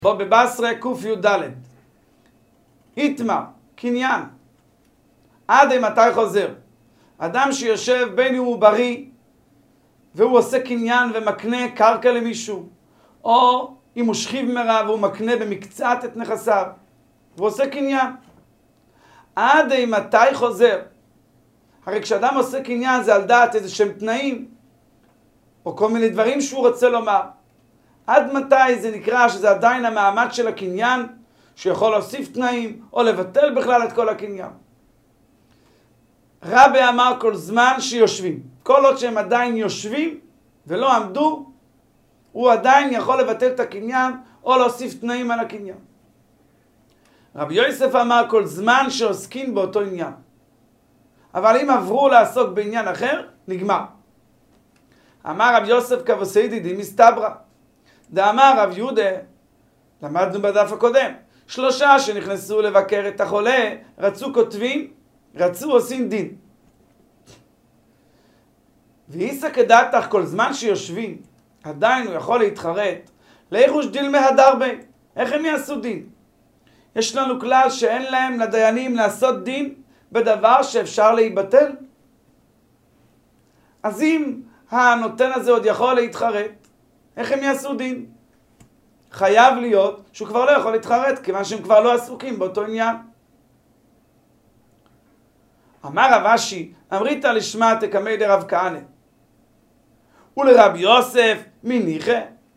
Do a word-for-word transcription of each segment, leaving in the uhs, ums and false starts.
בו בבשרה קוף י' ד' איתמר, קניין, עד מתי חוזר? אדם שיושב בין אם הוא בריא והוא עושה קניין ומקנה קרקע למישהו, או אם הוא שכיב מרע והוא מקנה במקצת את נכסיו, והוא עושה קניין. עד מתי חוזר? הרי כשאדם עושה קניין זה על דעת איזה שהם תנאים, או כל מיני דברים שהוא רוצה לומר. עד מתי זה נקרא שזה עדיין המעמד של הקניין, שיכול להוסיף תנאים, או לבטל בכלל את כל הקניין? רבי אמר כל זמן שיושבים, כל עוד שהם עדיין יושבים ולא עמדו, הוא עדיין יכול לבטל את הקניין, או להוסיף תנאים על הקניין. רבי יוסף אמר כל זמן שעוסקים באותו עניין. אבל אם עברו לעסוק בעניין אחר, נגמר. אמר רבי יוסף כבוסיידי די מסתברא. דאמר רב יהודה, למדנו בדף הקודם, שלושה שנכנסו לבקר את החולה, רצו כותבים, רצו עושים דין. ואיסא כדעתך כל זמן שיושבים, עדיין הוא יכול להתחרט, לאיחוש דיל מהדר בי, איך הם יעשו דין? יש לנו כלל שאין להם לדיינים לעשות דין בדבר שאפשר להיבטל. אז אם הנותן הזה עוד יכול להתחרט, איך הם יעשו דין? חייב להיות שהוא כבר לא יכול להתחרט, כיוון שהם כבר לא עסוקים באותו עניין. אמר רב אשי, אמרית לשמע תקמי דרב כהנא, ולרבי יוסף מניחא,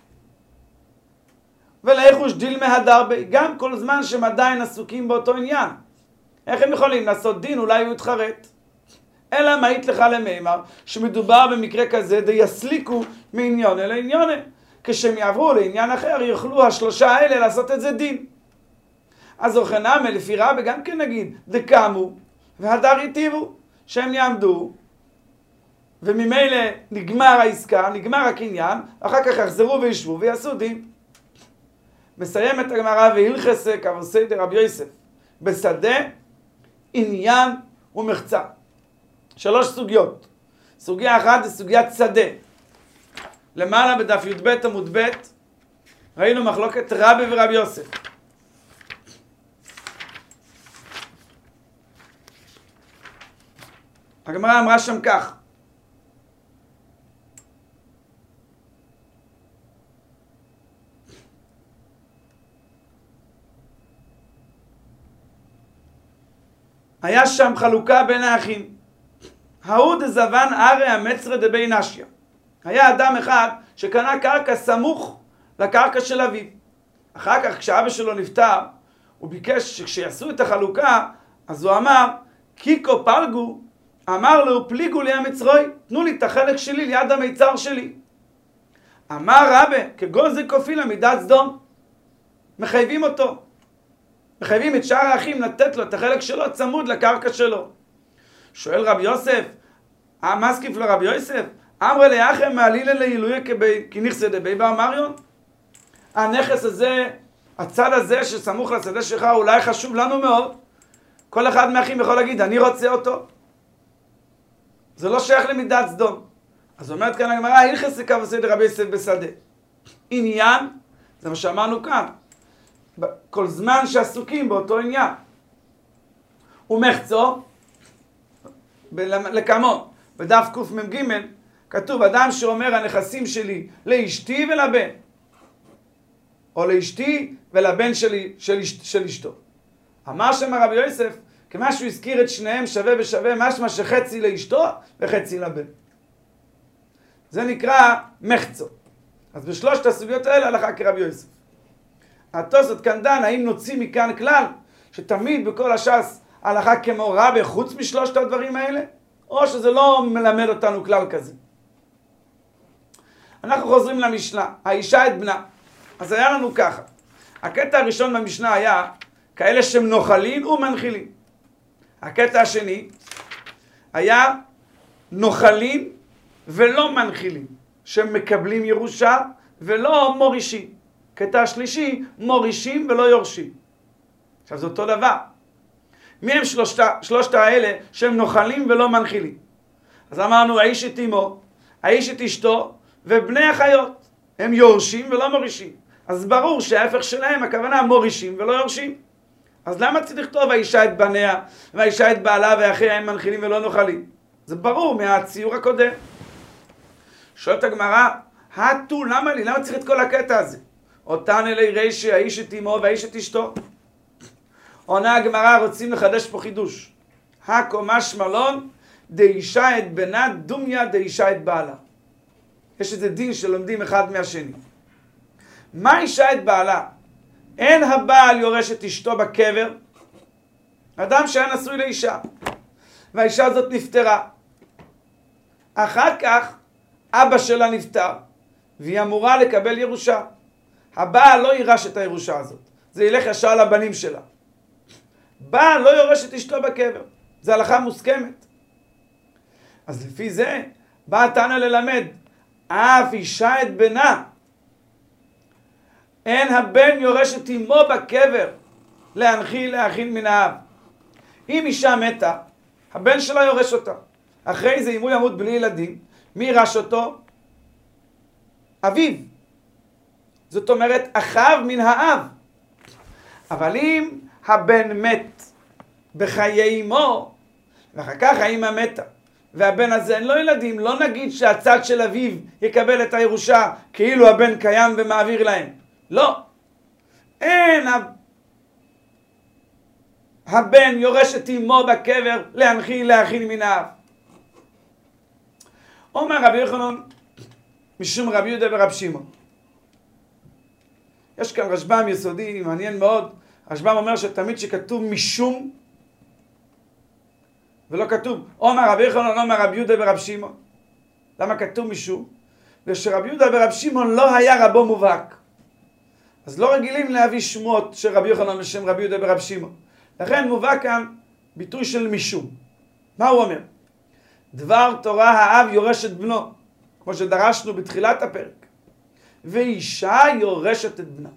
ולאיחוש דיל מהדר בי, גם כל זמן שהם עדיין עסוקים באותו עניין. איך הם יכולים לעשות דין? אולי הוא יתחרט. אלא מהית לך למימר, שמדובר במקרה כזה די יסליקו מעניון אל עניון. כשהם יעברו לעניין אחר, יוכלו השלושה האלה לעשות את זה דין. אז אוכנם לפי רבי גם כן נגיד, דקמו והדר יטיבו, שהם יעמדו, וממילא נגמר העסקה, נגמר הקניין, אחר כך יחזרו וישבו ויעשו דין. מסיים את הגמרא והלכסה כבוסי דרבי יוסף, בשדה, עניין ומחצה. שלוש סוגיות. סוגיה אחת זה סוגיית שדה. למעלה בדף י"ב עמוד ב' ראינו מחלוקת רבי ורבי יוסף. הגמרא אמרה שם כך: היה שם חלוקה בין האחים. ההוא דזבן ארי המצרא דבי נשיא. היה אדם אחד שקנה קרקע סמוך לקרקע של אביו. אחר כך כשאבא שלו נפטר, הוא ביקש שכשיעשו את החלוקה, אז הוא אמר, קיקו פלגו, אמר לו, פליגו לי המצרוי, תנו לי את החלק שלי ליד המיצר שלי. אמר רבי, כגוזק כופילה מידת סדום. מחייבים אותו. מחייבים את שאר האחים לתת לו את החלק שלו צמוד לקרקע שלו. שואל רבי יוסף, מה סקיף לרבי יוסף? אמר לי אחם מעלילה לעילויה כנכסי דבי באמריון? הנכס הזה, הצד הזה שסמוך לשדה שלך, אולי חשוב לנו מאוד. כל אחד מהאחים יכול להגיד, אני רוצה אותו. זה לא שייך למידת סדום. אז אומרת כאן הגמרא, הלכס כבוסי דרבי יוסף בשדה. עניין, זה מה שאמרנו כאן. כל זמן שעסוקים באותו עניין. ומחצו, לקמו, בדף קמ"ג, כתוב, אדם שאומר הנכסים שלי לאשתי ולבן, או לאשתי ולבן שלי, של, של אשתו. אמר שם רבי יוסף, כמה שהוא הזכיר את שניהם שווה בשווה, משמע שחצי לאשתו וחצי לבן. זה נקרא מחצו. אז בשלושת הסוגיות האלה הלכה כרבי יוסף. התוספות כאן דן, האם נוציא מכאן כלל, שתמיד בכל הש"ס הלכה כמו רבי חוץ משלושת הדברים האלה, או שזה לא מלמד אותנו כלל כזה. אנחנו חוזרים למשנה, האישה את בנה. אז היה לנו ככה, הקטע הראשון במשנה היה כאלה שהם נוחלים ומנחילים. הקטע השני היה נוחלים ולא מנחילים, שהם מקבלים ירושה ולא מורישים. קטע השלישי, מורישים ולא יורשים. עכשיו זה אותו דבר. מי הם שלושת, שלושת האלה שהם נוחלים ולא מנחילים? אז אמרנו, האיש את אמו, האיש את אשתו ובני החיות. הם יורשים ולא מורישים. אז ברור שההפך שלהם, הכוונה מורישים ולא יורשים. אז למה צריך לכתוב האישה את בניה, והאישה את בעלה ואחיה הם מנחילים ולא נוחלים? זה ברור מהציור הקודם. שואלת הגמרא, התו, למה לי? למה צריך את כל הקטע הזה? אותן אלי רישי, האיש את אמו והאיש את אשתו. עונה הגמרא, רוצים לחדש פה חידוש. הקומש מלון, דאישה את בנה, דומיה דאישה את בעלה. יש איזה דין שלומדים אחד מהשני. מה אישה את בעלה? אין הבעל יורש את אשתו בקבר, אדם שהיה נשוי לאישה, והאישה הזאת נפטרה. אחר כך אבא שלה נפטר, והיא אמורה לקבל ירושה. הבעל לא יירש את הירושה הזאת, זה ילך ישר לבנים שלה. בעל לא יורש את אשתו בקבר, זה הלכה מוסכמת. אז לפי זה בא תנא ללמד, אף אישה את בנה, אין הבן יורש את אמו בקבר, להנחיל להכין מן האב. אם אישה מתה, הבן שלה יורש אותה. אחרי זה, אם הוא ימות בלי ילדים, מי ירש אותו? אביו. זאת אומרת, אחיו מן האב. אבל אם הבן מת בחיי אמו, ואחר כך האמא מתה, והבן הזה אין לו ילדים, לא נגיד שהצד של אביו יקבל את הירושה, כאילו הבן קיים ומעביר להם. לא. אין הבן יורש את אמו בקבר להנחיל להכין מן האב. אומר רבי יוחנן משום רבי יהודה ורב שמעון. יש כאן רשב"ם יסודי מעניין מאוד. רשב"ם אומר שתמיד שכתוב משום ולא כתוב אומר רבי יוחנן אומר רבי יהודה ורב שמעון. למה כתוב משום? ושרבי יהודה ורב שמעון לא היה רבו מובהק. אז לא רגילים להביא שמות של רבי יוחנן לשם רבי יהודה ורב שמעון. לכן מובא כאן ביטוי של משום. מה הוא אומר? דבר תורה האב יורש את בנו, כמו שדרשנו בתחילת הפרק. ואישה יורשת את בנה.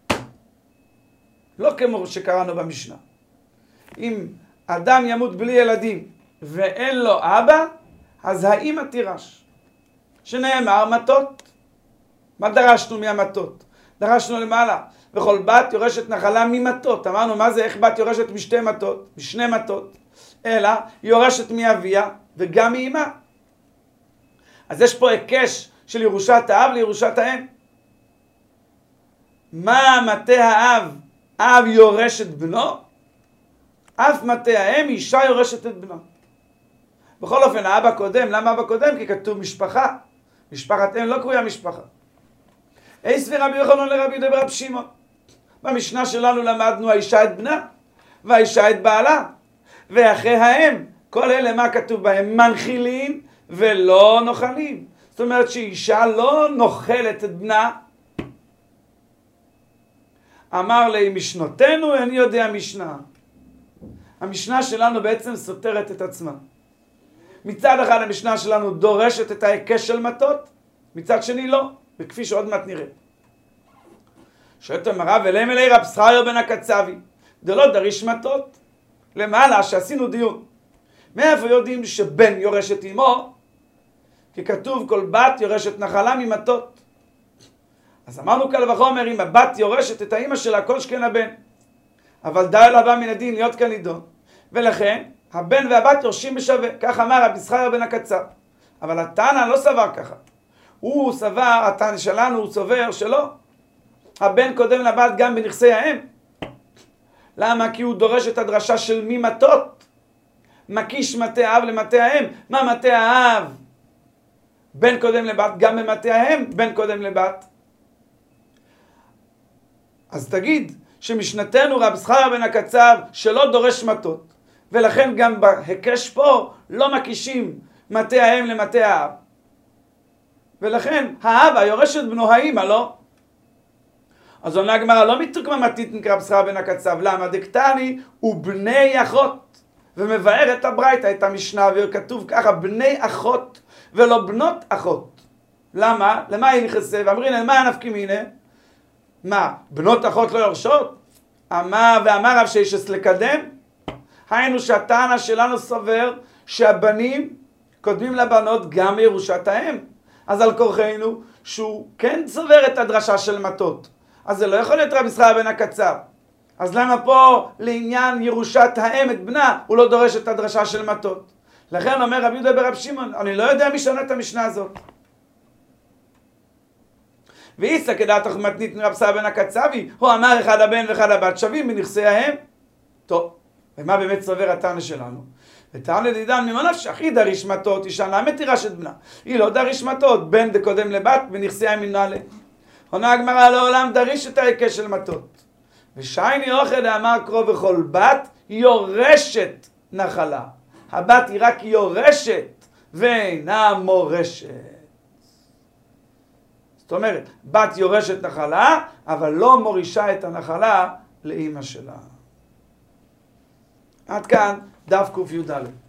לא כמו שקראנו במשנה. אם אדם ימות בלי ילדים ואין לו אבא, אז האמא תירש. שנאמר מתות. מה דרשנו מהמתות? דרשנו למעלה, וכל בת יורשת נחלה ממתות. אמרנו, מה זה איך בת יורשת משתי מתות, משני מתות? אלא היא יורשת מאביה וגם מאמא. אז יש פה היקש של ירושת האב לירושת האם. מה מטה האב? אב יורש את בנו? אף מטה האם אישה יורשת את בנו. בכל אופן, האבא קודם. למה אבא קודם? כי כתוב משפחה. משפחת אם לא קרויה משפחה. אייס ורבי יוחנן לרבי יהודה ורב שמעון. במשנה שלנו למדנו האישה את בנה והאישה את בעלה ואחרי האם. כל אלה מה כתוב בהם? מנחילים ולא נוחלים. זאת אומרת שאישה לא נוחלת את בנה. אמר לי משנותינו, אני יודע משנה. המשנה שלנו בעצם סותרת את עצמה. מצד אחד המשנה שלנו דורשת את ההיקש של מתות, מצד שני לא, וכפי שעוד מעט נראה. שואלת הגמרא, ולהם אלי רב שכריה בן הקצבי, דלא דריש מתות. למעלה שעשינו דיון. מאיפה יודעים שבן יורש את אמו? כי כתוב כל בת יורשת נחלה ממתות. אז אמרנו קל וחומר, אם הבת יורשת את האמא שלה, כל שכן הבן. אבל די לבא מן הדין להיות כאן נידון. ולכן, הבן והבת יורשים בשווה. כך אמר רבי שכריה בן הקצב. אבל התנא לא סבר ככה. הוא סבר, התנא שלנו הוא סובר שלא. הבן קודם לבת גם בנכסי האם. למה? כי הוא דורש את הדרשה של מי מתות. מקיש מטה האב למטה האם. מה מטה האב? בן קודם לבת, גם במטה האם, בן קודם לבת. אז תגיד שמשנתנו רב שכריה בן הקצב שלא דורש מתות, ולכן גם בהיקש פה לא מקישים מטה האם למטה האב. ולכן האבא יורש את בנו האמא, לא? אז עונה הגמרא, לא מתוקמה מתית נקרא רב שכריה בן הקצב. למה? דקתני ובני אחות. ומבאר את הברייתא, את המשנה, וכתוב ככה, בני אחות ולא בנות אחות. למה? למה היא נכנסה? ואמרים להם, מה הנפקא מינה? מה, בנות אחות לא יורשות? אמר ואמר רב שיישס לקדם? היינו שהטענה שלנו סובר שהבנים קודמים לבנות גם בירושת האם. אז על כורחנו שהוא כן סובר את הדרשה של מתות. אז זה לא יכול להיות רבי יששכר בן הקצב. אז למה פה לעניין ירושת האם את בנה הוא לא דורש את הדרשה של מטות? לכן אומר רבי יהודה ברב שמעון, אני לא יודע מי שונה את המשנה הזאת. ואיסא כדעת מתנית מרב יששכר בן הקצבי, הוא אמר אחד הבן ואחד הבת שווים בנכסי ההם. טוב, ומה באמת סובר התנא שלנו? ותנא דידן ממה נפשך, היא דריש מטות, אישה אינה מתירה של בנה. היא לא דריש מטות, בן דקודם לבת בנכסי ההם מנהלה. עונה הגמרא לעולם דריש את ההיקש של מטות. ושייני אוכל דאמר קרוא וכל בת יורשת נחלה. הבת היא רק יורשת ואינה מורשת. זאת אומרת, בת יורשת נחלה, אבל לא מורישה את הנחלה לאמא שלה. עד כאן דף ק"ד.